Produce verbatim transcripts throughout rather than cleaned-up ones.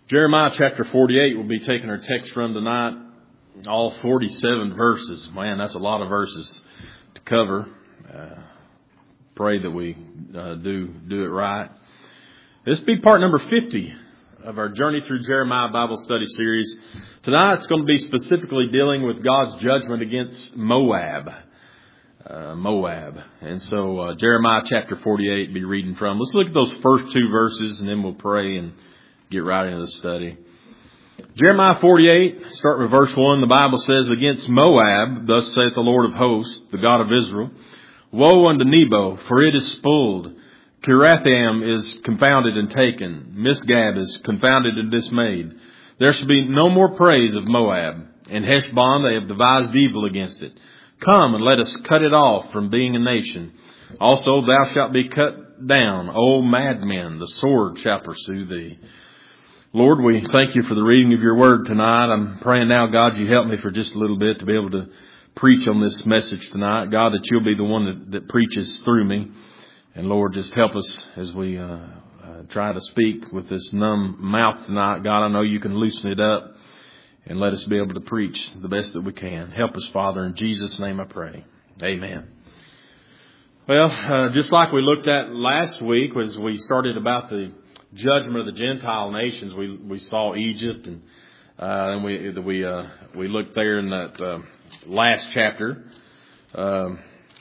Jeremiah chapter forty-eight, we'll be taking our text from tonight. All forty-seven verses. Man, that's a lot of verses to cover. Uh, pray that we uh, do do it right. This will be part number fifty of our Journey Through Jeremiah Bible Study series. Tonight it's going to be specifically dealing with God's judgment against Moab. Uh, Moab. And so uh, Jeremiah chapter forty-eight, be reading from. Let's look at those first two verses and then we'll pray and get right into the study. Jeremiah forty-eight, start with verse one. The Bible says, "Against Moab, thus saith the Lord of hosts, the God of Israel, woe unto Nebo, for it is spoiled. Kiriathaim is confounded and taken. Misgab is confounded and dismayed. There shall be no more praise of Moab. In Heshbon they have devised evil against it. Come and let us cut it off from being a nation. Also thou shalt be cut down, O madmen, the sword shall pursue thee." Lord, we thank you for the reading of your word tonight. I'm praying now, God, you help me for just a little bit to be able to preach on this message tonight. God, that you'll be the one that, that preaches through me. And Lord, just help us as we uh, uh, try to speak with this numb mouth tonight. God, I know you can loosen it up and let us be able to preach the best that we can. Help us, Father. In Jesus' name I pray. Amen. Well, uh, just like we looked at last week as we started about the judgment of the Gentile nations, we we saw Egypt, and uh, and we we uh, we looked there in that uh, last chapter. Um,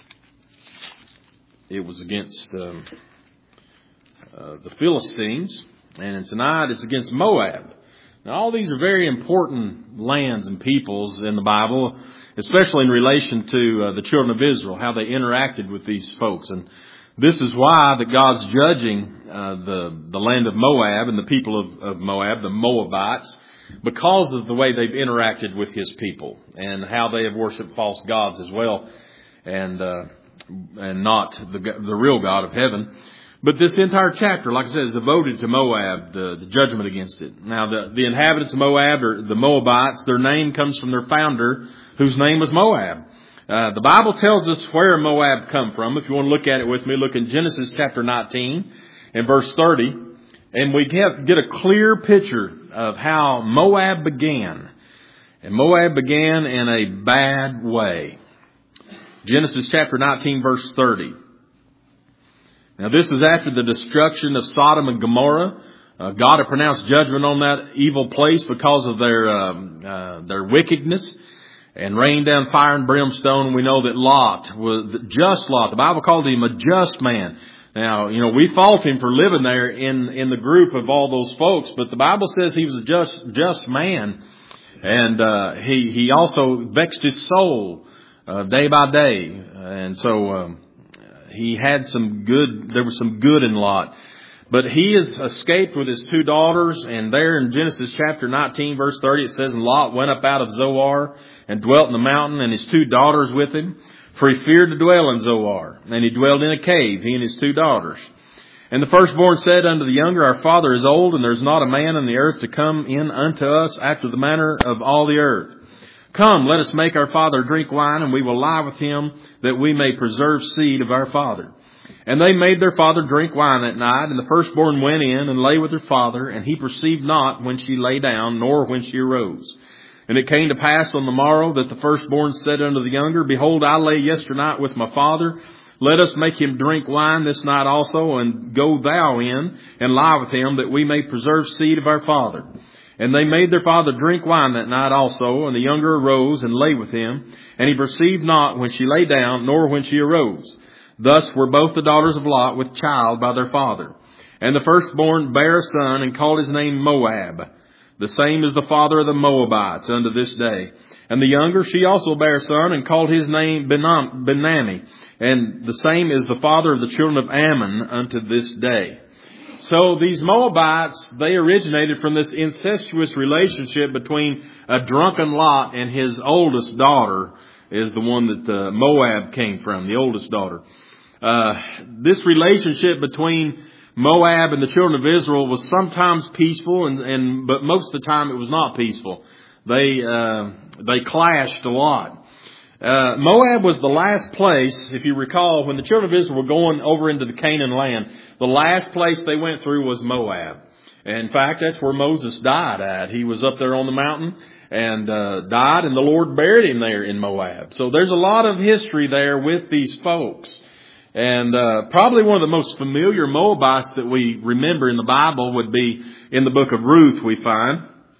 it was against um, uh, the Philistines, and tonight it's against Moab. Now, all these are very important lands and peoples in the Bible, especially in relation to uh, the children of Israel, how they interacted with these folks. And this is why that God's judging uh, the the land of Moab and the people of, of Moab, the Moabites, because of the way they've interacted with His people and how they have worshipped false gods as well, and uh, and not the the real God of heaven. But this entire chapter, like I said, is devoted to Moab, the, the judgment against it. Now, the, the inhabitants of Moab, or the Moabites, their name comes from their founder, whose name was Moab. Uh, the Bible tells us where Moab come from. If you want to look at it with me, look in Genesis chapter nineteen and verse thirty. And we get, get a clear picture of how Moab began. And Moab began in a bad way. Genesis chapter nineteen verse thirty. Now this is after the destruction of Sodom and Gomorrah. Uh, God had pronounced judgment on that evil place because of their um, uh, their wickedness, and rained down fire and brimstone. We know that Lot was just Lot. The Bible called him a just man. Now, you know, we fault him for living there in, in the group of all those folks, but the Bible says he was a just, just man. And, uh, he, he also vexed his soul, uh, day by day. And so, um, he had some good, there was some good in Lot. But he has escaped with his two daughters, and there in Genesis chapter nineteen verse thirty it says, "And Lot went up out of Zoar and dwelt in the mountain, and his two daughters with him, for he feared to dwell in Zoar. And he dwelled in a cave, he and his two daughters. And the firstborn said unto the younger, Our father is old, and there is not a man in the earth to come in unto us after the manner of all the earth. Come, let us make our father drink wine, and we will lie with him, that we may preserve seed of our father. And they made their father drink wine that night, and the firstborn went in and lay with her father, and he perceived not when she lay down, nor when she arose. And it came to pass on the morrow that the firstborn said unto the younger, Behold, I lay yesternight with my father. Let us make him drink wine this night also, and go thou in and lie with him, that we may preserve seed of our father. And they made their father drink wine that night also, and the younger arose and lay with him, and he perceived not when she lay down, nor when she arose. Thus were both the daughters of Lot with child by their father. And the firstborn bare a son, and called his name Moab. The same is the father of the Moabites unto this day. And the younger, she also bare a son, and called his name Benami. And the same is the father of the children of Ammon unto this day. So these Moabites, they originated from this incestuous relationship between a drunken Lot and his oldest daughter, is the one that uh, Moab came from, the oldest daughter. Uh, this relationship between Moab and the children of Israel was sometimes peaceful, and, and but most of the time it was not peaceful. They uh, they clashed a lot. Uh, Moab was the last place, if you recall, when the children of Israel were going over into the Canaan land. The last place they went through was Moab. In fact, that's where Moses died at. He was up there on the mountain and uh, died, and the Lord buried him there in Moab. So there's a lot of history there with these folks. And uh, probably one of the most familiar Moabites that we remember in the Bible would be in the book of Ruth, we find.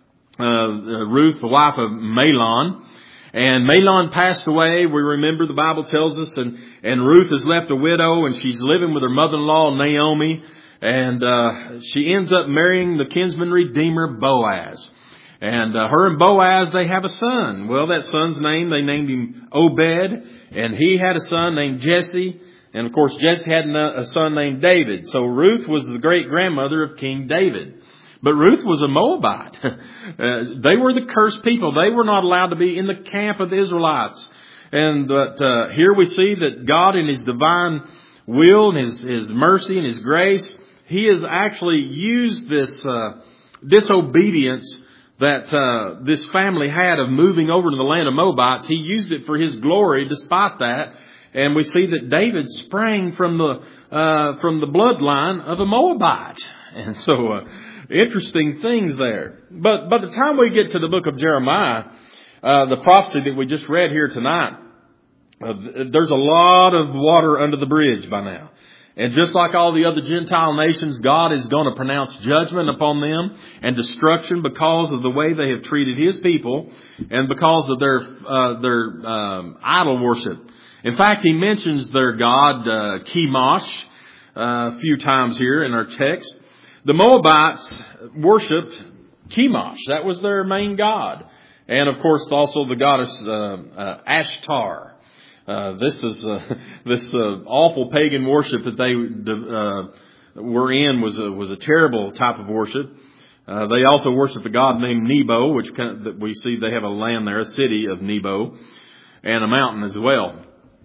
Uh, Ruth, the wife of Mahlon. And Mahlon passed away, we remember, the Bible tells us, and, and Ruth is left a widow, and she's living with her mother-in-law, Naomi, and uh, she ends up marrying the kinsman redeemer, Boaz. And uh, her and Boaz, they have a son. Well, that son's name, they named him Obed, and he had a son named Jesse, and of course Jesse had a son named David. So Ruth was the great-grandmother of King David. But Ruth was a Moabite. uh, they were the cursed people. They were not allowed to be in the camp of the Israelites. And but uh, here we see that God in His divine will and His, His mercy and His grace, He has actually used this uh, disobedience that uh, this family had of moving over to the land of Moabites. He used it for His glory despite that. And we see that David sprang from the uh, from the bloodline of a Moabite. And so... Uh, Interesting things there. But by the time we get to the book of Jeremiah, uh, the prophecy that we just read here tonight, uh, there's a lot of water under the bridge by now. And just like all the other Gentile nations, God is going to pronounce judgment upon them and destruction because of the way they have treated His people and because of their uh, their um, idol worship. In fact, He mentions their god, uh, Chemosh, uh, a few times here in our text. The Moabites worshipped Chemosh. That was their main god. And, of course, also the goddess uh, uh, Ashtar. Uh, this is uh, this uh, awful pagan worship that they uh, were in was a, was a terrible type of worship. Uh, they also worshiped a god named Nebo, which kind of, that we see they have a land there, a city of Nebo, and a mountain as well.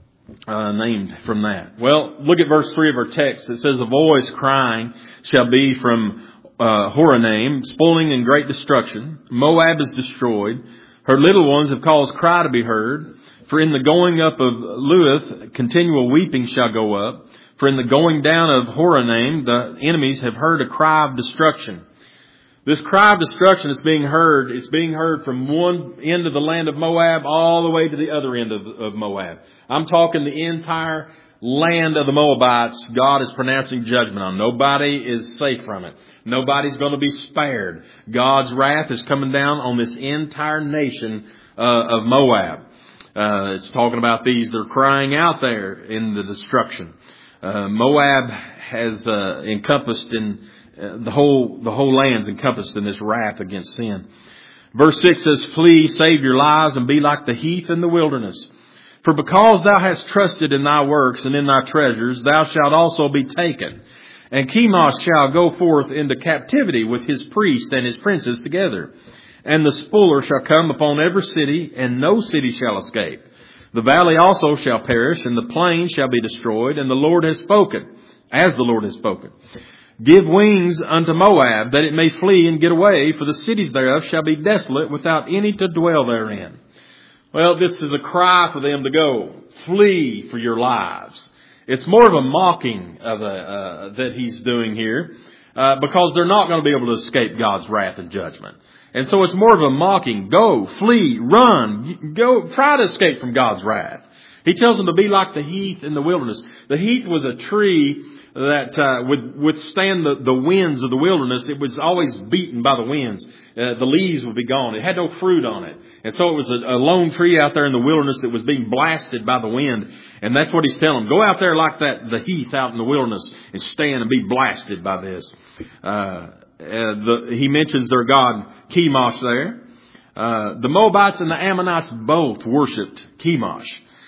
Uh, named from that. Well, look at verse three of our text. It says, "A voice crying shall be from uh, Horonaim, spoiling and great destruction. Moab is destroyed. Her little ones have caused cry to be heard. For in the going up of Luith, continual weeping shall go up. For in the going down of Horonaim, the enemies have heard a cry of destruction." This cry of destruction is being heard. It's being heard from one end of the land of Moab all the way to the other end of, of Moab. I'm talking the entire land of the Moabites. God is pronouncing judgment on. Nobody is safe from it. Nobody's going to be spared. God's wrath is coming down on this entire nation uh, of Moab. Uh, it's talking about these. They're crying out there in the destruction. Uh, Moab has uh, encompassed in uh, the whole the whole land's encompassed in this wrath against sin. Verse six says, "Flee, save your lives, and be like the heath in the wilderness. For because thou hast trusted in thy works and in thy treasures, thou shalt also be taken. And Chemosh shall go forth into captivity with his priests and his princes together. And the spoiler shall come upon every city, and no city shall escape. The valley also shall perish, and the plain shall be destroyed, and the Lord has spoken, as the Lord has spoken. Give wings unto Moab, that it may flee and get away, for the cities thereof shall be desolate, without any to dwell therein." Well, this is a cry for them to go. Flee for your lives. It's more of a mocking of a, uh, that he's doing here, uh, because they're not going to be able to escape God's wrath and judgment. And so it's more of a mocking. Go, flee, run, go, try to escape from God's wrath. He tells them to be like the heath in the wilderness. The heath was a tree that uh, would withstand the, the winds of the wilderness. It was always beaten by the winds. Uh, the leaves would be gone. It had no fruit on it. And so it was a, a lone tree out there in the wilderness that was being blasted by the wind. And that's what he's telling them. Go out there like that, the heath out in the wilderness, and stand and be blasted by this. Uh, uh, the, he mentions their god Chemosh there. Uh, the Moabites and the Ammonites both worshipped Chemosh.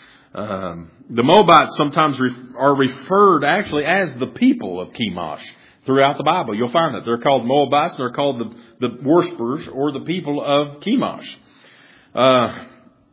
Um, the Moabites sometimes re- are referred actually as the people of Chemosh throughout the Bible. You'll find that they're called Moabites. They're called the, the worshipers or the people of Chemosh. Uh,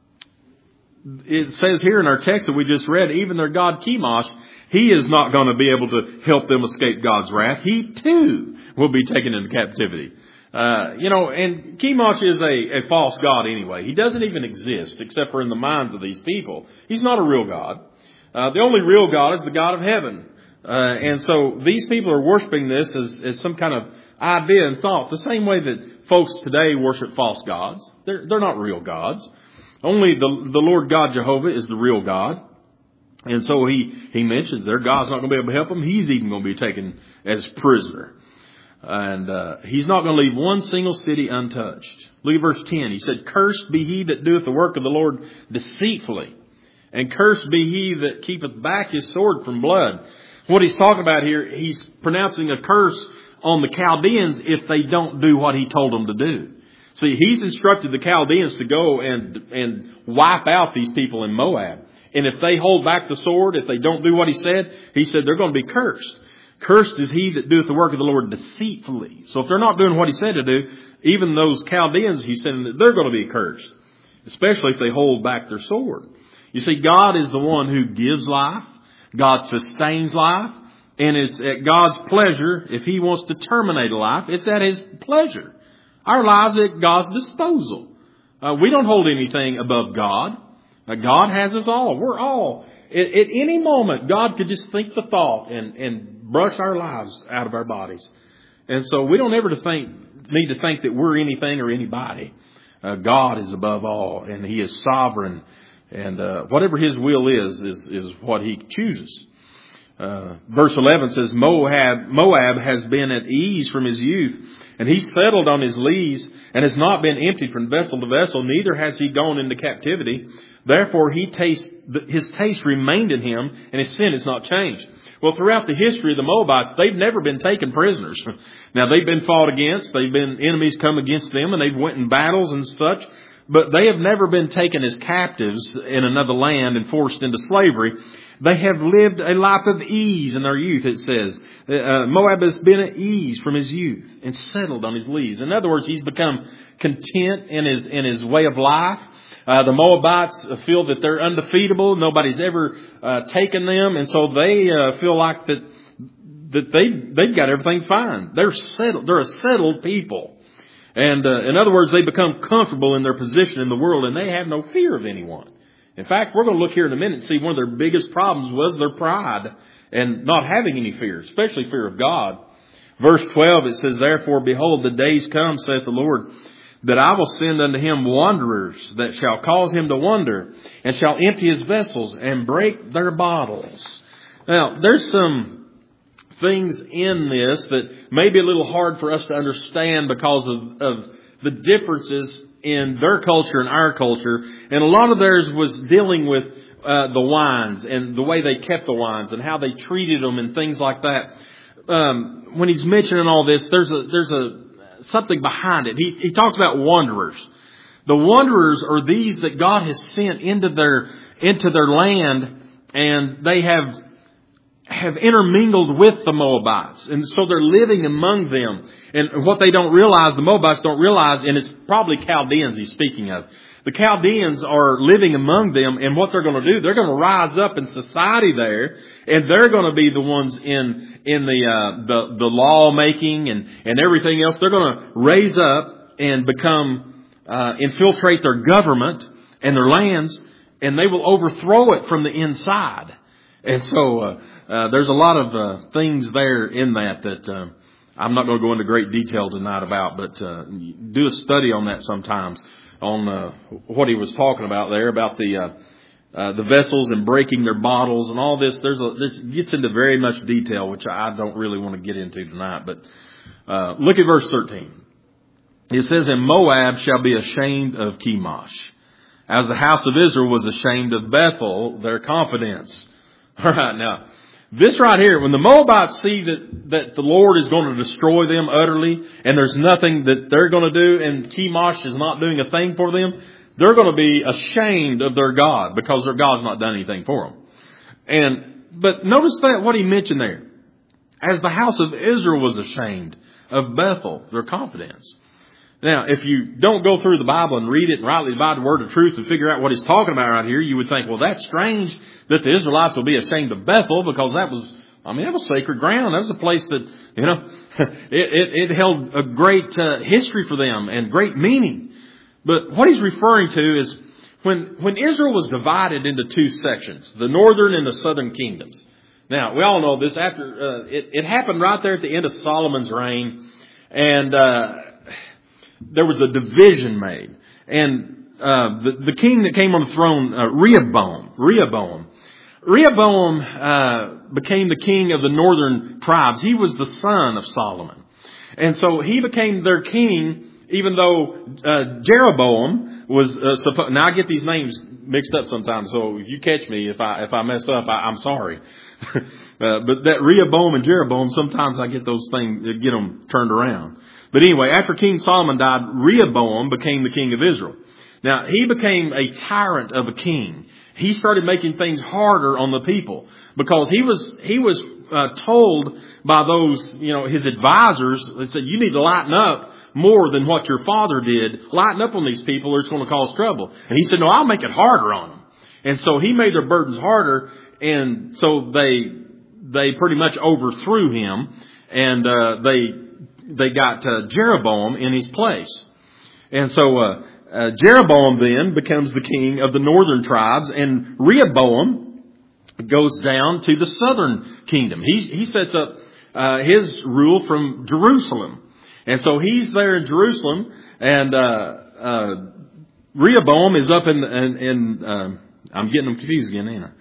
it says here in our text that we just read, even their god Chemosh, he is not going to be able to help them escape God's wrath. He too will be taken into captivity. Uh, you know, and Chemosh is a, a false god anyway. He doesn't even exist except for in the minds of these people. He's not a real God. Uh, the only real God is the God of heaven. Uh, and so these people are worshiping this as, as some kind of idea and thought. The same way that folks today worship false gods. They're, they're not real gods. Only the, the Lord God Jehovah is the real God. And so he, he mentions their God's not going to be able to help them. He's even going to be taken as prisoner. And uh, he's not going to leave one single city untouched. Look at verse ten. He said, "Cursed be he that doeth the work of the Lord deceitfully, and cursed be he that keepeth back his sword from blood." What he's talking about here, he's pronouncing a curse on the Chaldeans if they don't do what he told them to do. See, he's instructed the Chaldeans to go and and wipe out these people in Moab. And if they hold back the sword, if they don't do what he said, he said they're going to be cursed. Cursed is he that doeth the work of the Lord deceitfully. So if they're not doing what he said to do, even those Chaldeans, he said that they're going to be cursed. Especially if they hold back their sword. You see, God is the one who gives life. God sustains life. And it's at God's pleasure. If he wants to terminate a life, it's at his pleasure. Our lives are at God's disposal. Uh, we don't hold anything above God. Uh, God has us all. We're all. At, at any moment, God could just think the thought and, and brush our lives out of our bodies. And so we don't ever to think, need to think that we're anything or anybody. Uh, God is above all, and he is sovereign. And uh, whatever his will is, is, is what he chooses. Uh, verse eleven says, Moab, Moab has been at ease from his youth, and he settled on his lees, and has not been emptied from vessel to vessel, neither has he gone into captivity. Therefore he taste, his taste remained in him, and his sin is not changed. Well, throughout the history of the Moabites, they've never been taken prisoners. Now, they've been fought against, they've been enemies come against them, and they've went in battles and such, but they have never been taken as captives in another land and forced into slavery. They have lived a life of ease in their youth, it says. Uh, Moab has been at ease from his youth and settled on his lees. In other words, he's become content in his, in his way of life. Uh, the Moabites feel that they're undefeatable. Nobody's ever uh, taken them. And so they uh, feel like that, that they, they've got everything fine. They're settled. They're a settled people. And uh, in other words, they become comfortable in their position in the world, and they have no fear of anyone. In fact, we're going to look here in a minute and see one of their biggest problems was their pride and not having any fear, especially fear of God. Verse twelve, it says, "Therefore, behold, the days come, saith the Lord, that I will send unto him wanderers that shall cause him to wander, and shall empty his vessels and break their bottles." Now, there's some things in this that may be a little hard for us to understand because of, of the differences in their culture and our culture. And a lot of theirs was dealing with uh, the wines and the way they kept the wines and how they treated them and things like that. Um, when he's mentioning all this, there's a there's a something behind it. He, he talks about wanderers. The wanderers are these that God has sent into their into their land, and they have have intermingled with the Moabites. And so they're living among them. And what they don't realize, the Moabites don't realize, and it's probably Chaldeans he's speaking of. The Chaldeans are living among them, and what they're going to do, they're going to rise up in society there, and they're going to be the ones in in the uh, the, the law making and, and everything else. They're going to raise up and become, uh, infiltrate their government and their lands, and they will overthrow it from the inside. And so uh, uh, there's a lot of uh, things there in that that uh, I'm not going to go into great detail tonight about, but uh, do a study on that sometimes, on uh, what he was talking about there, about the uh, uh, the vessels and breaking their bottles and all this. There's a, this gets into very much detail, which I don't really want to get into tonight. But uh, look at verse thirteen. It says, "And Moab shall be ashamed of Chemosh, as the house of Israel was ashamed of Bethel, their confidence." All right, now, this right here, when the Moabites see that, that the Lord is going to destroy them utterly, and there's nothing that they're going to do, and Chemosh is not doing a thing for them, they're going to be ashamed of their God, because their God's not done anything for them. And, but notice that what he mentioned there. As the house of Israel was ashamed of Bethel, their confidence. Now, if you don't go through the Bible and read it and rightly divide the word of truth and figure out what he's talking about right here, you would think, well, that's strange that the Israelites will be ashamed of Bethel, because that was, I mean, that was sacred ground. That was a place that, you know, it, it, it held a great uh, history for them and great meaning. But what he's referring to is when, when Israel was divided into two sections, the northern and the southern kingdoms. Now, we all know this after, uh, it, it happened right there at the end of Solomon's reign. And uh, there was a division made. And uh, the, the king that came on the throne, uh, Rehoboam, Rehoboam, Rehoboam uh, became the king of the northern tribes. He was the son of Solomon. And so he became their king, even though uh, Jeroboam was uh, supposed. Now I get these names mixed up sometimes, so if you catch me if I if I mess up, I, I'm sorry. uh, but that Rehoboam and Jeroboam, sometimes I get those things, get them turned around. But anyway, after King Solomon died, Rehoboam became the king of Israel. Now he became a tyrant of a king. He started making things harder on the people because he was he was uh, told by those, you know, his advisors. They said, you need to lighten up more than what your father did. Lighten up on these people or it's going to cause trouble. And he said, no, I'll make it harder on them. And so he made their burdens harder. And so they, they pretty much overthrew him and, uh, they, they got uh, Jeroboam in his place. And so, uh, uh, Jeroboam then becomes the king of the northern tribes and Rehoboam goes down to the southern kingdom. He, he sets up, uh, his rule from Jerusalem. And so he's there in Jerusalem, and uh, uh, Rehoboam is up in, in, in uh, I'm getting them confused again, ain't I?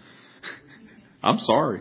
I'm sorry.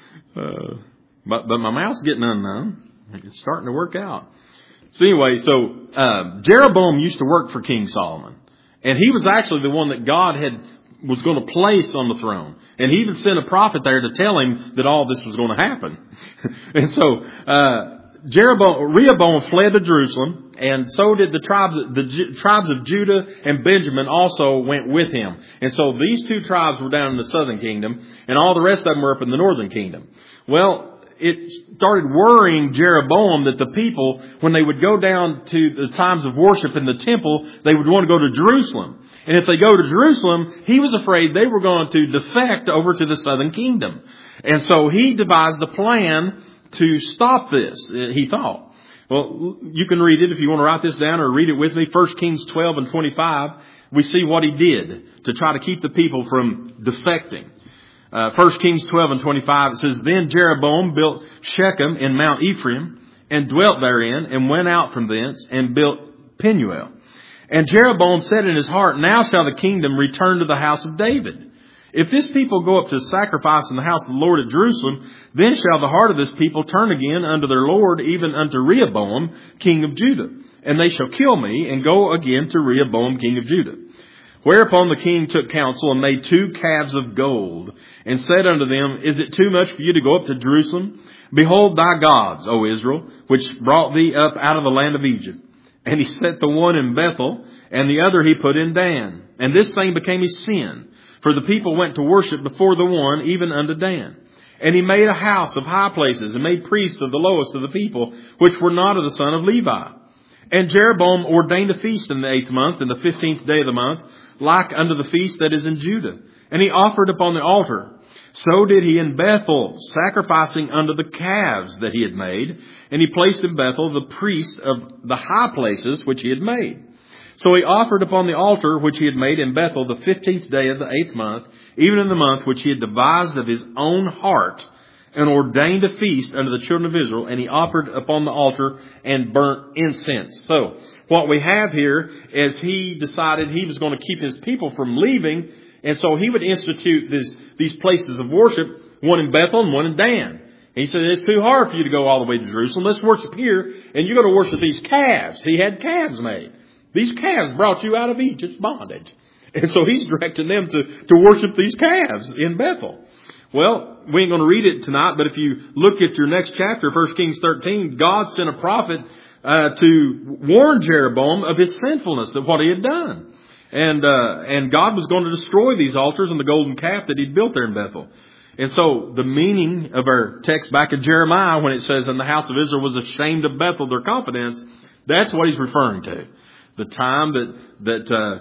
Uh, but, but my mouth's getting undone. It's starting to work out. So anyway, so uh, Jeroboam used to work for King Solomon. And he was actually the one that God had was going to place on the throne. And he even sent a prophet there to tell him that all this was going to happen. And so uh Jeroboam, Rehoboam fled to Jerusalem, and so did the tribes, the Ju- tribes of Judah and Benjamin also went with him. And so these two tribes were down in the southern kingdom, and all the rest of them were up in the northern kingdom. Well, it started worrying Jeroboam that the people, when they would go down to the times of worship in the temple, they would want to go to Jerusalem. And if they go to Jerusalem, he was afraid they were going to defect over to the southern kingdom. And so he devised a plan to stop this, he thought. Well, you can read it if you want to write this down or read it with me. First Kings twelve and twenty-five, we see what he did to try to keep the people from defecting. Uh, First Kings twelve and twenty-five, it says, Then Jeroboam built Shechem in Mount Ephraim and dwelt therein and went out from thence and built Penuel. And Jeroboam said in his heart, Now shall the kingdom return to the house of David. If this people go up to sacrifice in the house of the Lord at Jerusalem, then shall the heart of this people turn again unto their Lord, even unto Rehoboam, king of Judah. And they shall kill me, and go again to Rehoboam, king of Judah. Whereupon the king took counsel, and made two calves of gold, and said unto them, Is it too much for you to go up to Jerusalem? Behold thy gods, O Israel, which brought thee up out of the land of Egypt. And he set the one in Bethel, and the other he put in Dan. And this thing became his sin. For the people went to worship before the one, even unto Dan. And he made a house of high places, and made priests of the lowest of the people, which were not of the son of Levi. And Jeroboam ordained a feast in the eighth month, in the fifteenth day of the month, like unto the feast that is in Judah. And he offered upon the altar. So did he in Bethel, sacrificing unto the calves that he had made. And he placed in Bethel the priest of the high places which he had made. So he offered upon the altar which he had made in Bethel the fifteenth day of the eighth month, even in the month which he had devised of his own heart, and ordained a feast unto the children of Israel. And he offered upon the altar and burnt incense. So what we have here is he decided he was going to keep his people from leaving. And so he would institute this, these places of worship, one in Bethel and one in Dan. He said, it's too hard for you to go all the way to Jerusalem. Let's worship here, and you're going to worship these calves. He had calves made. These calves brought you out of Egypt's bondage. And so he's directing them to, to worship these calves in Bethel. Well, we ain't going to read it tonight, but if you look at your next chapter, First Kings thirteen, God sent a prophet uh, to warn Jeroboam of his sinfulness, of what he had done. And uh, and God was going to destroy these altars and the golden calf that he'd built there in Bethel. And so the meaning of our text back in Jeremiah, when it says, and the house of Israel was ashamed of Bethel, their confidence, that's what he's referring to. The time that that uh,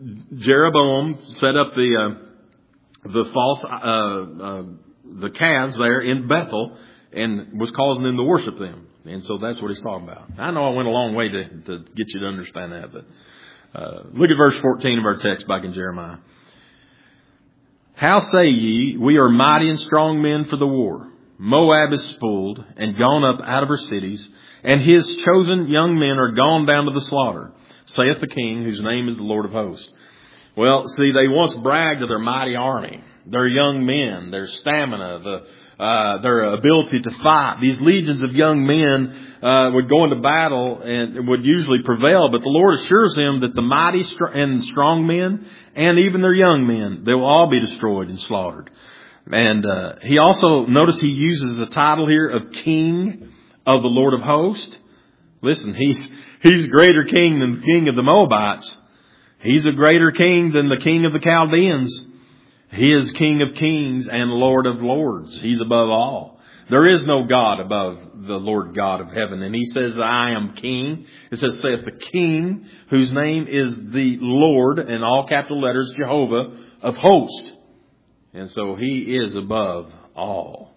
Jeroboam set up the uh, the false uh, uh, the calves there in Bethel and was causing them to worship them, and so that's what he's talking about. I know I went a long way to, to get you to understand that, but uh, look at verse fourteen of our text back in Jeremiah. How say ye, we are mighty and strong men for the war? Moab is spoiled and gone up out of her cities, and his chosen young men are gone down to the slaughter, saith the King, whose name is the Lord of hosts. Well, see, they once bragged of their mighty army, their young men, their stamina, the uh, their ability to fight. These legions of young men uh, would go into battle and would usually prevail, but the Lord assures them that the mighty and strong men and even their young men, they will all be destroyed and slaughtered. And uh, he also, notice he uses the title here of King of the Lord of hosts. Listen, he's he's greater king than the king of the Moabites. He's a greater king than the king of the Chaldeans. He is King of kings and Lord of lords. He's above all. There is no God above the Lord God of heaven. And he says, I am king. It says, saith the King, whose name is the Lord, in all capital letters, Jehovah of hosts. And so he is above all.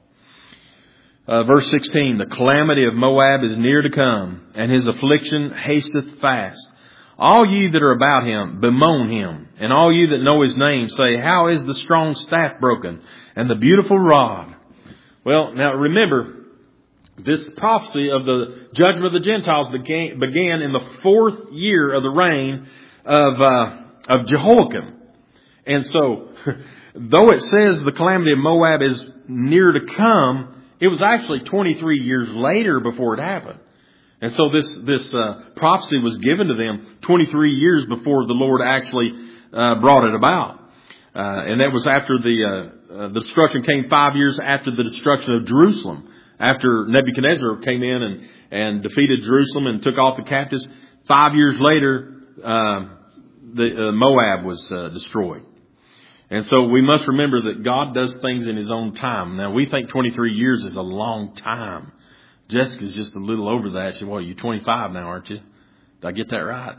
Uh, verse sixteen, the calamity of Moab is near to come, and his affliction hasteth fast. All ye that are about him, bemoan him. And all you that know his name, say, how is the strong staff broken, and the beautiful rod? Well, now remember, this prophecy of the judgment of the Gentiles began, began in the fourth year of the reign of, uh, of Jehoiakim. And so, though it says the calamity of Moab is near to come, it was actually twenty-three years later before it happened. And so this this uh, prophecy was given to them twenty-three years before the Lord actually uh, brought it about. Uh, and that was after the, uh, uh, the destruction came five years after the destruction of Jerusalem. After Nebuchadnezzar came in and, and defeated Jerusalem and took off the captives. Five years later, uh, the uh, Moab was uh, destroyed. And so we must remember that God does things in his own time. Now we think twenty-three years is a long time. Jessica's just a little over that. She, well, you're twenty-five now, aren't you? Did I get that right?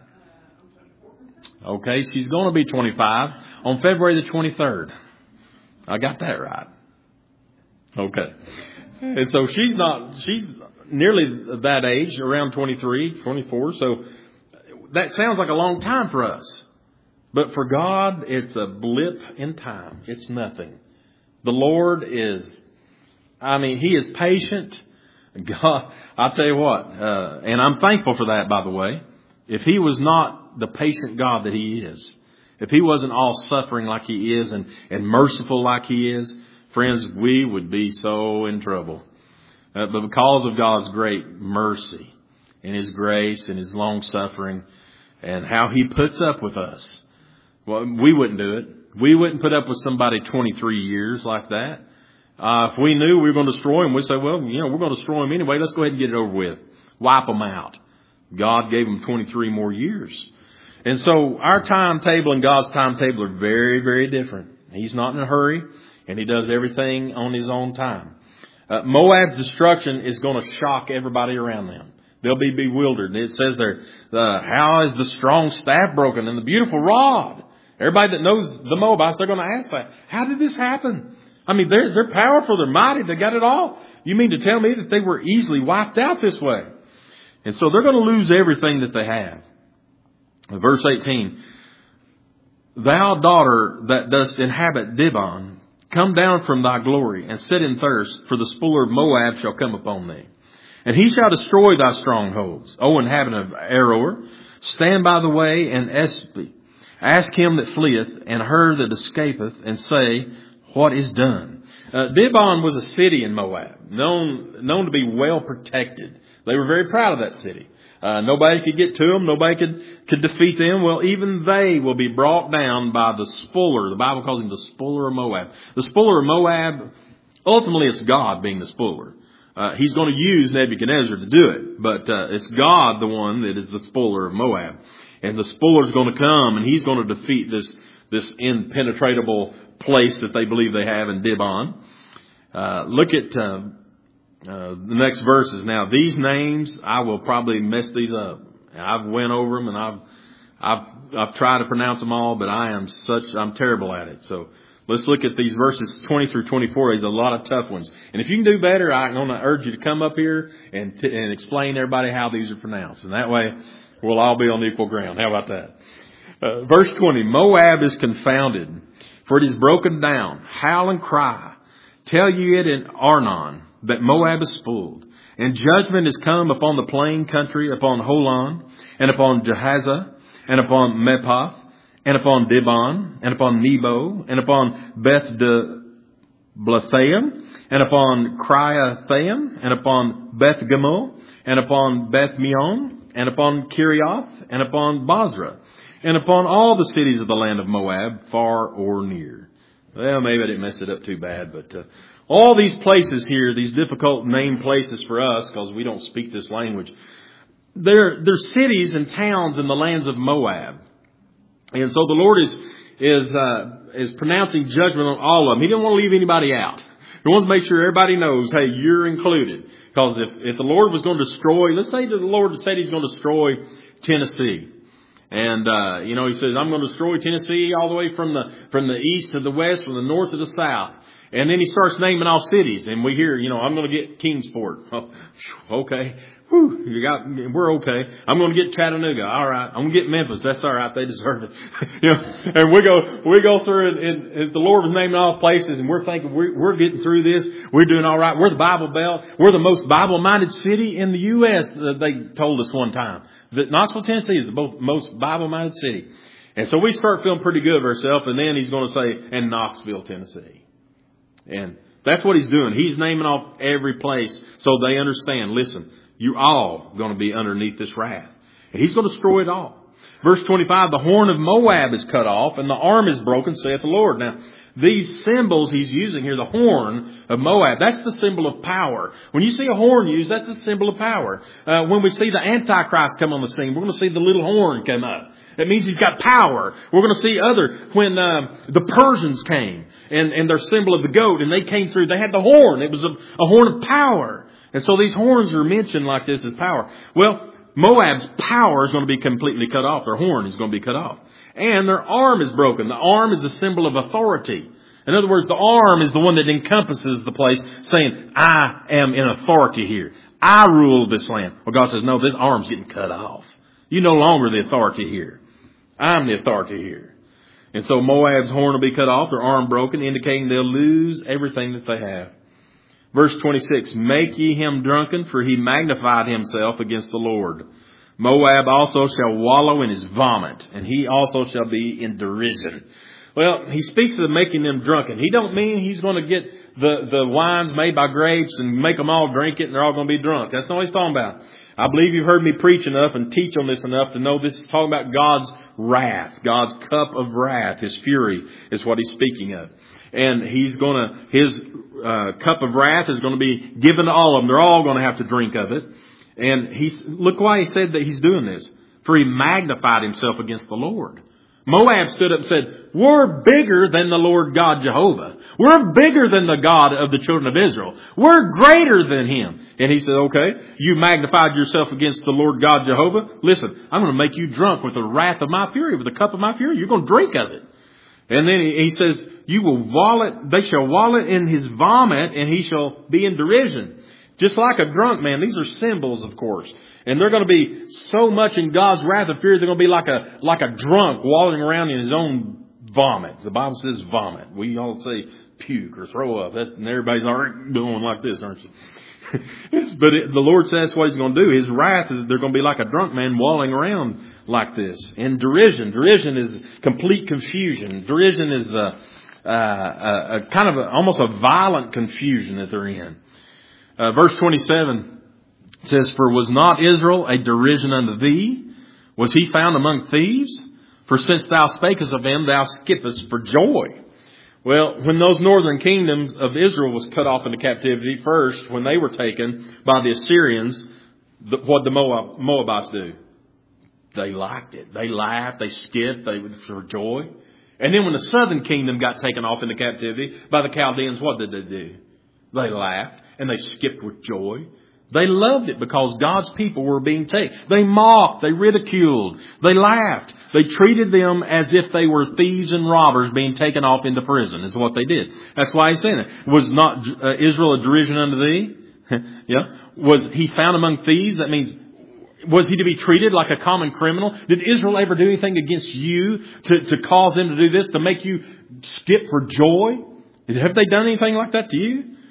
Okay, she's going to be twenty-five on February the twenty-third. I got that right. Okay. And so she's not, she's nearly that age, around twenty-three, twenty-four. So that sounds like a long time for us. But for God, it's a blip in time. It's nothing. The Lord is, I mean, he is patient. God, I'll tell you what, uh, and I'm thankful for that, by the way. If he was not the patient God that he is, if he wasn't all suffering like he is and, and merciful like he is, friends, we would be so in trouble. Uh, but because of God's great mercy and his grace and his long suffering and how he puts up with us, well, we wouldn't do it. We wouldn't put up with somebody twenty-three years like that. Uh, if we knew we were going to destroy him, we'd say, well, you know, we're going to destroy him anyway. Let's go ahead and get it over with. Wipe them out. God gave them twenty-three more years. And so our timetable and God's timetable are very, very different. He's not in a hurry, and he does everything on his own time. Uh, Moab's destruction is going to shock everybody around them. They'll be bewildered. It says there, uh, how is the strong staff broken and the beautiful rod? Everybody that knows the Moabites, they're going to ask that. How did this happen? I mean, they're, they're powerful. They're mighty. They got it all. You mean to tell me that they were easily wiped out this way? And so they're going to lose everything that they have. Verse eighteen. Thou daughter that dost inhabit Dibon, come down from thy glory and sit in thirst, for the spoiler of Moab shall come upon thee. And he shall destroy thy strongholds. O inhabitant of Aroer, stand by the way and Espy. Ask him that fleeth and her that escapeth, and say, what is done? Uh, Dibon was a city in Moab, known known to be well protected. They were very proud of that city. Uh, nobody could get to them. Nobody could, could defeat them. Well, even they will be brought down by the spoiler. The Bible calls him the spoiler of Moab. The spoiler of Moab, ultimately it's God being the spoiler. Uh, he's going to use Nebuchadnezzar to do it. But uh, it's God, the one that is the spoiler of Moab. And the spoiler is going to come, and he's going to defeat this, this impenetrable place that they believe they have in Dibon. Uh, look at uh, uh, the next verses. Now, these names, I will probably mess these up. I've went over them, and I've I've I've tried to pronounce them all, but I am such I'm terrible at it. So let's look at these verses twenty through twenty-four. There's a lot of tough ones, and if you can do better, I'm going to urge you to come up here and t- and explain to everybody how these are pronounced, and that way we'll all be on equal ground. How about that? Uh, verse twenty. Moab is confounded, for it is broken down. Howl and cry. Tell ye it in Arnon. that Moab is spoiled. And judgment is come upon the plain country, upon Holon, and upon Jahaziah, and upon Mephath, and upon Dibon, and upon Nebo, and upon Beth de Blethaim, and upon Criathaim, and upon Beth Gamul, and upon Beth Meon, and upon Kirioth, and upon Basra, and upon all the cities of the land of Moab, far or near. Well, maybe I didn't mess it up too bad, but uh, all these places here, these difficult named places for us, because we don't speak this language, they're, they're cities and towns in the lands of Moab. And so the Lord is is uh, is pronouncing judgment on all of them. He didn't want to leave anybody out. He wants to make sure everybody knows, hey, you're included. Because if, if the Lord was going to destroy, let's say that the Lord said He's going to destroy Tennessee. And, uh, you know, He says, I'm going to destroy Tennessee all the way from the from the east to the west, from the north to the south. And then He starts naming off cities. And we hear, you know, I'm going to get Kingsport. Oh, okay. Whew, you got, we're okay. I'm going to get Chattanooga. All right. I'm going to get Memphis. That's all right. They deserve it. You know, and we go, we go through and, and, and the Lord was naming all places and we're thinking we're, we're getting through this. We're doing all right. We're the Bible Belt. We're the most Bible-minded city in the U S They told us one time that Knoxville, Tennessee is the most, most Bible-minded city. And so we start feeling pretty good of ourselves. And then He's going to say, and Knoxville, Tennessee. And that's what He's doing. He's naming off every place so they understand. Listen, you're all going to be underneath this wrath. And He's going to destroy it all. Verse twenty-five, the horn of Moab is cut off and the arm is broken, saith the Lord. Now, these symbols He's using here, the horn of Moab, that's the symbol of power. When you see a horn used, that's a symbol of power. Uh, when we see the Antichrist come on the scene, we're going to see the little horn come up. It means he's got power. We're going to see other, when um, the Persians came and, and their symbol of the goat and they came through, they had the horn. It was a, a horn of power. And so these horns are mentioned like this as power. Well, Moab's power is going to be completely cut off. Their horn is going to be cut off. And their arm is broken. The arm is a symbol of authority. In other words, the arm is the one that encompasses the place, saying, I am in authority here. I rule this land. Well, God says, no, this arm's getting cut off. You're no longer the authority here. I'm the authority here. And so Moab's horn will be cut off, their arm broken, indicating they'll lose everything that they have. Verse twenty-six, make ye him drunken, for he magnified himself against the Lord. Moab also shall wallow in his vomit, and he also shall be in derision. Well, he speaks of making them drunken. He don't mean he's going to get the, the wines made by grapes and make them all drink it and they're all going to be drunk. That's not what he's talking about. I believe you've heard me preach enough and teach on this enough to know this is talking about God's wrath, God's cup of wrath. His fury is what he's speaking of. And he's going to, his uh, cup of wrath is going to be given to all of them. They're all going to have to drink of it. And he's, look why he said that he's doing this. For he magnified himself against the Lord. Moab stood up and said, we're bigger than the Lord God Jehovah. We're bigger than the God of the children of Israel. We're greater than Him. And he said, okay, you magnified yourself against the Lord God Jehovah. Listen, I'm going to make you drunk with the wrath of my fury, with the cup of my fury. You're going to drink of it. And then he says, you will wallet, they shall wallet in his vomit and he shall be in derision. Just like a drunk man. These are symbols, of course. And they're going to be so much in God's wrath and fury, they're going to be like a, like a drunk wallowing around in his own vomit. The Bible says vomit. We all say puke or throw up. That, and everybody's doing like this, aren't you? But it, the Lord says what He's going to do. His wrath is, they're going to be like a drunk man wallowing around like this. And derision. Derision is complete confusion. Derision is the, uh, a, a kind of a, almost a violent confusion that they're in. Uh, verse twenty-seven says, for was not Israel a derision unto thee? Was he found among thieves? For since thou spakest of him, thou skippest for joy. Well, when those northern kingdoms of Israel was cut off into captivity first, when they were taken by the Assyrians, what did the Moab, Moabites do? They liked it. They laughed. They skipped. They for joy. And then when the southern kingdom got taken off into captivity by the Chaldeans, what did they do? They laughed and they skipped with joy. They loved it because God's people were being taken. They mocked. They ridiculed. They laughed. They treated them as if they were thieves and robbers being taken off into prison is what they did. That's why he's saying it. Was not uh, Israel a derision unto thee? Yeah. Was he found among thieves? That means, was he to be treated like a common criminal? Did Israel ever do anything against you to, to cause him to do this, to make you skip for joy? Have they done anything like that to you?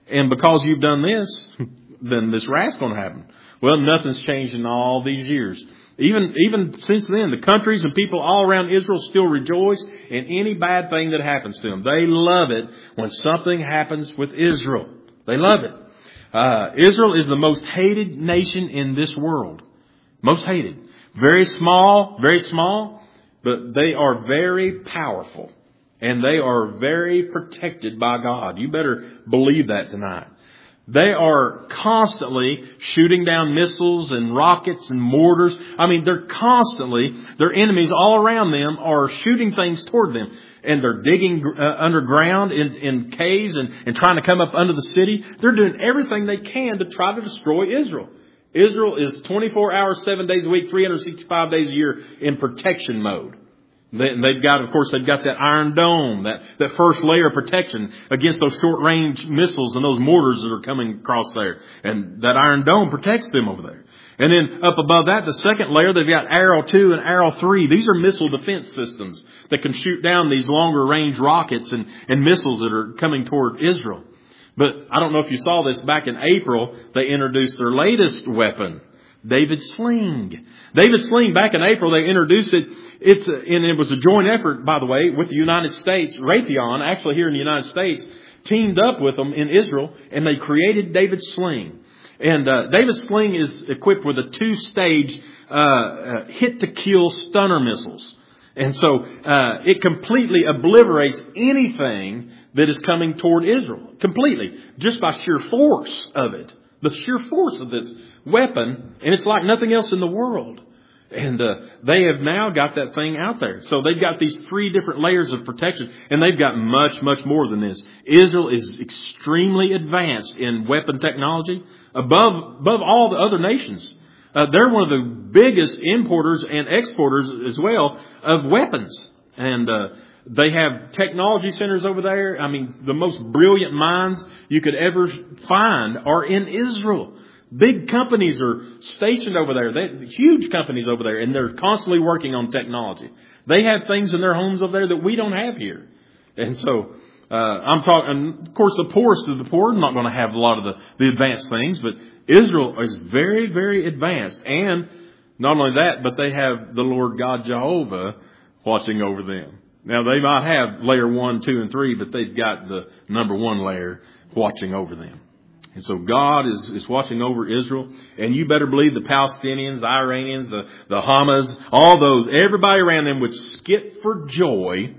And because you've done this, then this wrath's going to happen. Well, nothing's changed in all these years. Even, even since then, the countries and people all around Israel still rejoice in any bad thing that happens to them. They love it when something happens with Israel. They love it. Uh, Israel is the most hated nation in this world. Most hated. Very small, very small, but they are very powerful. And they are very protected by God. You better believe that tonight. They are constantly shooting down missiles and rockets and mortars. I mean, they're constantly, their enemies all around them are shooting things toward them. And they're digging uh, underground in, in caves and, and trying to come up under the city. They're doing everything they can to try to destroy Israel. Israel is twenty-four hours, seven days a week, three hundred sixty-five days a year in protection mode. They've got, of course, they've got that Iron Dome, that, that first layer of protection against those short-range missiles and those mortars that are coming across there. And that Iron Dome protects them over there. And then up above that, the second layer, they've got Arrow two and Arrow three. These are missile defense systems that can shoot down these longer-range rockets and, and missiles that are coming toward Israel. But I don't know if you saw this back in April, they introduced their latest weapon, David's Sling. David's Sling, back in April, they introduced it. It's a, and it was a joint effort, by the way, with the United States. Raytheon, actually here in the United States, teamed up with them in Israel, and they created David's Sling. And uh, David's Sling is equipped with a two-stage uh, uh, hit-to-kill stunner missiles. And so uh, it completely obliterates anything that is coming toward Israel. Completely. Just by sheer force of it. The sheer force of this weapon. And it's like nothing else in the world. And uh, they have now got that thing out there. So they've got these three different layers of protection. And they've got much, much more than this. Israel is extremely advanced in weapon technology. Above, above all the other nations. Uh, they're one of the biggest importers and exporters as well of weapons. And uh, they have technology centers over there. I mean, the most brilliant minds you could ever find are in Israel. Big companies are stationed over there. They, huge companies over there. And they're constantly working on technology. They have things in their homes over there that we don't have here. And so uh, I'm talking, of course, the poorest of the poor are not going to have a lot of the, the advanced things. But Israel is very, very advanced. And not only that, but they have the Lord God Jehovah watching over them. Now, they might have layer one, two, and three, but they've got the number one layer watching over them. And so God is, is watching over Israel. And you better believe the Palestinians, the Iranians, the, the Hamas, all those, everybody around them would skip for joy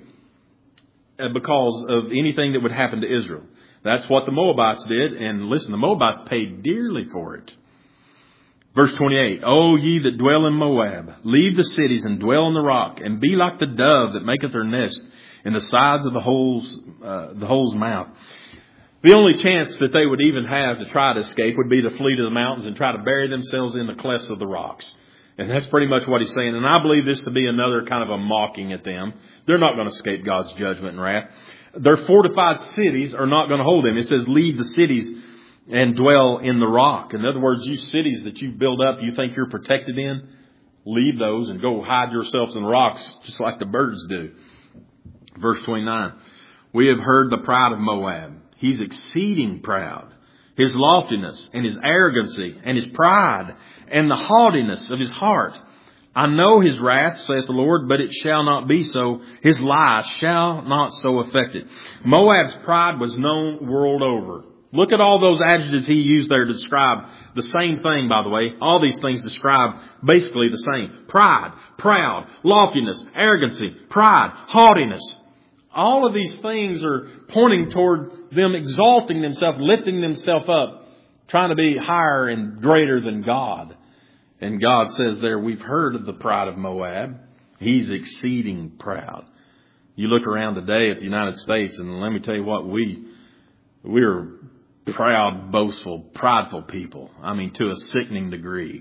because of anything that would happen to Israel. That's what the Moabites did. And listen, the Moabites paid dearly for it. Verse twenty-eight, O ye that dwell in Moab, leave the cities and dwell in the rock, and be like the dove that maketh her nest in the sides of the hole's, uh, the hole's mouth. The only chance that they would even have to try to escape would be to flee to the mountains and try to bury themselves in the clefts of the rocks. And that's pretty much what he's saying. And I believe this to be another kind of a mocking at them. They're not going to escape God's judgment and wrath. Their fortified cities are not going to hold them. It says, leave the cities and dwell in the rock. In other words, you cities that you build up, you think you're protected in, leave those and go hide yourselves in the rocks, just like the birds do. Verse twenty-nine, we have heard the pride of Moab. He's exceeding proud. His loftiness and his arrogancy and his pride and the haughtiness of his heart. I know his wrath, saith the Lord, but it shall not be so. His lie shall not so affect it. Moab's pride was known world over. Look at all those adjectives he used there to describe the same thing, by the way. All these things describe basically the same. Pride, proud, loftiness, arrogancy, pride, haughtiness. All of these things are pointing toward them exalting themselves, lifting themselves up, trying to be higher and greater than God. And God says there, we've heard of the pride of Moab. He's exceeding proud. You look around today at the United States, and let me tell you what, we, we're proud, boastful, prideful people. I mean, to a sickening degree.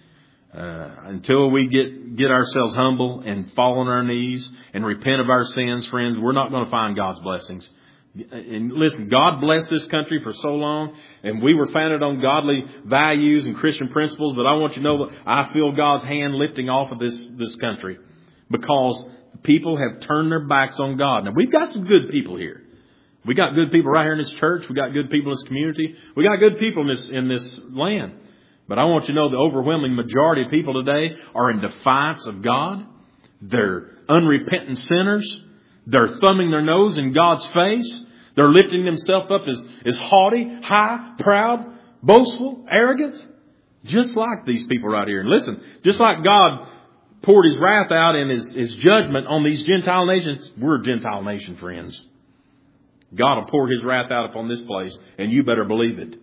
Uh, until we get, get ourselves humble and fall on our knees and repent of our sins, friends, we're not going to find God's blessings. And listen, God blessed this country for so long, and we were founded on godly values and Christian principles, but I want you to know that I feel God's hand lifting off of this, this country because people have turned their backs on God. Now, we've got some good people here. We got good people right here in this church. We got good people in this community. We got good people in this, in this land. But I want you to know the overwhelming majority of people today are in defiance of God. They're unrepentant sinners. They're thumbing their nose in God's face. They're lifting themselves up as, as haughty, high, proud, boastful, arrogant. Just like these people right here. And listen, just like God poured His wrath out and His, His judgment on these Gentile nations, we're a Gentile nation, friends. God will pour His wrath out upon this place, and you better believe it.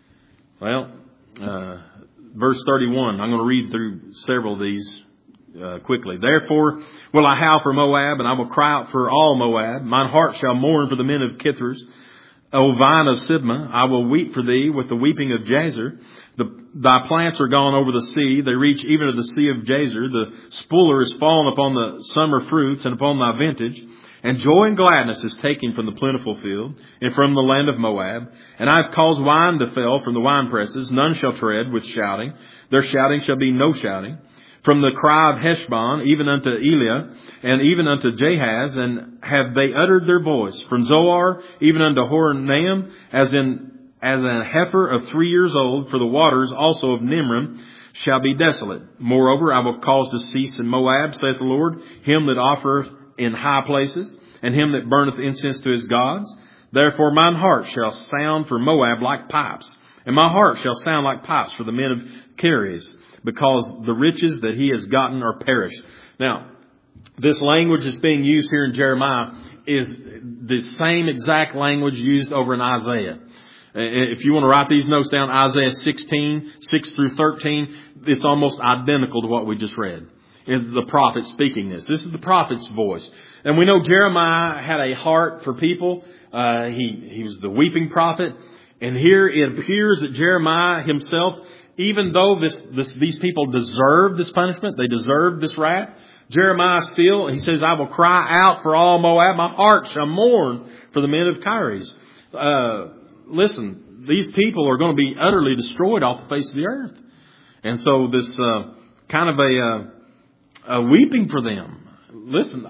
Well, uh, verse thirty-one, I'm going to read through several of these uh, quickly. Therefore will I howl for Moab, and I will cry out for all Moab. Mine heart shall mourn for the men of Kithros. O vine of Sibmah, I will weep for thee with the weeping of Jazer. The, thy plants are gone over the sea. They reach even to the sea of Jazer. The spuller is fallen upon the summer fruits and upon thy vintage. And joy and gladness is taken from the plentiful field and from the land of Moab. And I have caused wine to fail from the winepresses. None shall tread with shouting. Their shouting shall be no shouting. From the cry of Heshbon, even unto Eliah, and even unto Jahaz, and have they uttered their voice. From Zoar, even unto Horonaim, as in as an heifer of three years old, for the waters also of Nimrim shall be desolate. Moreover, I will cause to cease in Moab, saith the Lord, him that offereth in high places, and him that burneth incense to his gods. Therefore mine heart shall sound for Moab like pipes, and my heart shall sound like pipes for the men of Kirias, because the riches that he has gotten are perished. Now, this language that's being used here in Jeremiah is the same exact language used over in Isaiah. If you want to write these notes down, Isaiah sixteen, six through thirteen, it's almost identical to what we just read. Is the prophet speaking this. This is the prophet's voice. And we know Jeremiah had a heart for people. Uh, he, he was the weeping prophet. And here it appears that Jeremiah himself, even though this, this, these people deserved this punishment, they deserved this wrath, Jeremiah still, he says, I will cry out for all Moab. My heart shall mourn for the men of Kirias. Uh, listen, these people are going to be utterly destroyed off the face of the earth. And so this uh, kind of a... Uh, Uh, weeping for them. Listen,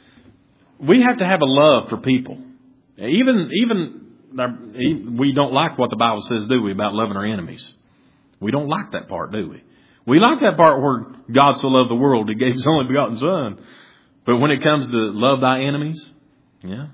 we have to have a love for people. Even, even we don't like what the Bible says, do we, about loving our enemies? We don't like that part, do we? We like that part where God so loved the world, He gave His only begotten Son. But when it comes to love thy enemies, yeah,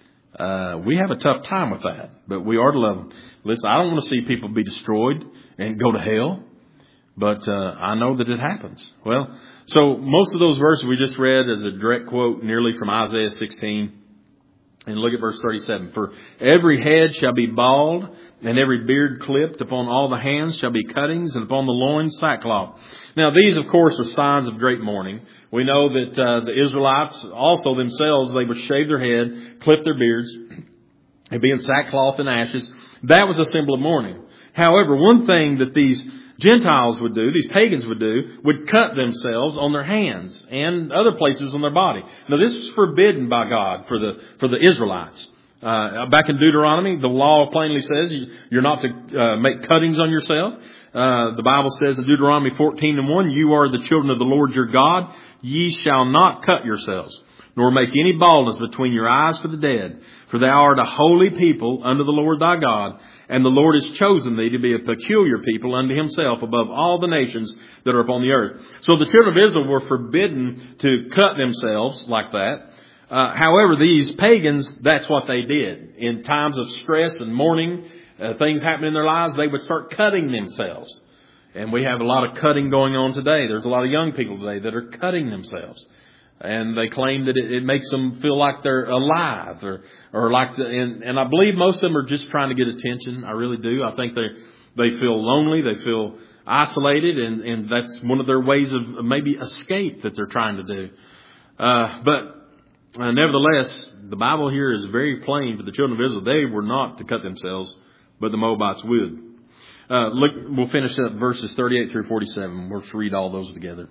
uh, we have a tough time with that. But we are to love them. Listen, I don't want to see people be destroyed and go to hell. But uh, I know that it happens. Well, so most of those verses we just read is a direct quote nearly from Isaiah sixteen. And look at verse thirty-seven. For every head shall be bald, and every beard clipped. Upon all the hands shall be cuttings, and upon the loins sackcloth. Now these, of course, are signs of great mourning. We know that uh, the Israelites also themselves, they would shave their head, clip their beards, and be in sackcloth and ashes. That was a symbol of mourning. However, one thing that these Gentiles would do, these pagans would do, would cut themselves on their hands and other places on their body. Now this was forbidden by God for the, for the Israelites. Uh, back in Deuteronomy, the law plainly says you're not to uh, make cuttings on yourself. Uh, the Bible says in Deuteronomy fourteen and one, you are the children of the Lord your God. Ye shall not cut yourselves, nor make any baldness between your eyes for the dead. For thou art a holy people unto the Lord thy God. And the Lord has chosen thee to be a peculiar people unto Himself above all the nations that are upon the earth. So the children of Israel were forbidden to cut themselves like that. Uh, however, these pagans, that's what they did. In times of stress and mourning, uh, things happening in their lives, they would start cutting themselves. And we have a lot of cutting going on today. There's a lot of young people today that are cutting themselves. And they claim that it, it makes them feel like they're alive, or, or like the, and, and I believe most of them are just trying to get attention. I really do. I think they, they feel lonely. They feel isolated, and, and that's one of their ways of maybe escape that they're trying to do. Uh, but uh, nevertheless, the Bible here is very plain for the children of Israel. They were not to cut themselves, but the Moabites would. Uh, look, we'll finish up verses thirty-eight through forty-seven. We'll read all those together.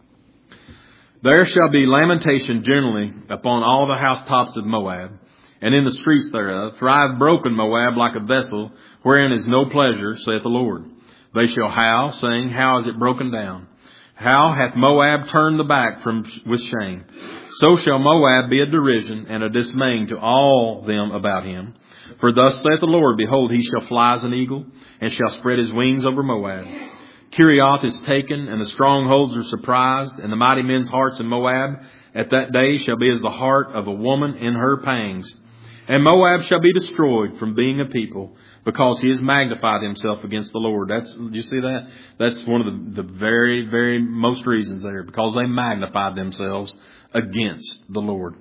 There shall be lamentation generally upon all the housetops of Moab, and in the streets thereof. For I have broken Moab like a vessel, wherein is no pleasure, saith the Lord. They shall howl, saying, how is it broken down? How hath Moab turned the back from with shame? So shall Moab be a derision and a dismaying to all them about him. For thus saith the Lord, behold, he shall fly as an eagle, and shall spread his wings over Moab. Kerioth is taken, and the strongholds are surprised, and the mighty men's hearts in Moab at that day shall be as the heart of a woman in her pangs. And Moab shall be destroyed from being a people, because he has magnified himself against the Lord. That's, do you see that? That's one of the, the very, very most reasons there, because they magnified themselves against the Lord.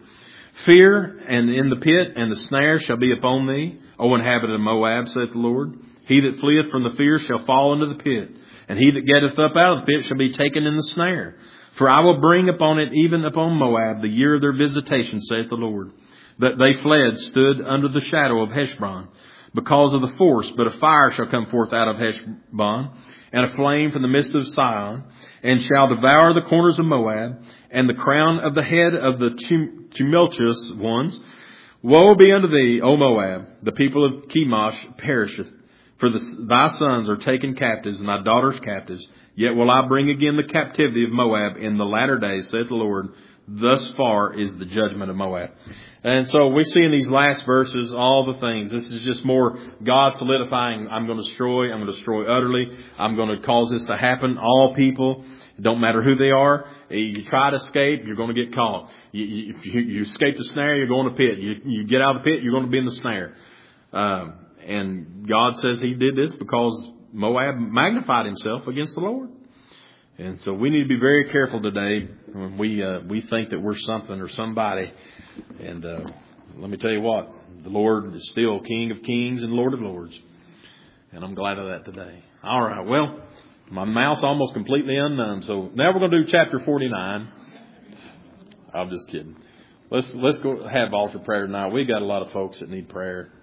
Fear and in the pit and the snare shall be upon thee, O inhabitant of Moab, saith the Lord. He that fleeth from the fear shall fall into the pit, and he that getteth up out of the pit shall be taken in the snare. For I will bring upon it, even upon Moab, the year of their visitation, saith the Lord. That they fled stood under the shadow of Heshbon, because of the force. But a fire shall come forth out of Heshbon, and a flame from the midst of Sion, and shall devour the corners of Moab, and the crown of the head of the tumultuous ones. Woe be unto thee, O Moab! The people of Chemosh perisheth. For the, thy sons are taken captives, and thy daughters captives. Yet will I bring again the captivity of Moab in the latter days, saith the Lord. Thus far is the judgment of Moab. And so we see in these last verses all the things. This is just more God solidifying, I'm going to destroy, I'm going to destroy utterly. I'm going to cause this to happen. All people, it don't matter who they are. You try to escape, you're going to get caught. You, you, you escape the snare, you're going to pit. You, you get out of the pit, you're going to be in the snare. Um, and God says he did this because Moab magnified himself against the Lord. And so we need to be very careful today when we uh, we think that we're something or somebody. And uh, let me tell you what, the Lord is still King of Kings and Lord of Lords. And I'm glad of that today. All right, well, my mouth's almost completely undone. So now we're going to do chapter forty-nine. I'm just kidding. Let's let's go have altar prayer tonight. We got a lot of folks that need prayer.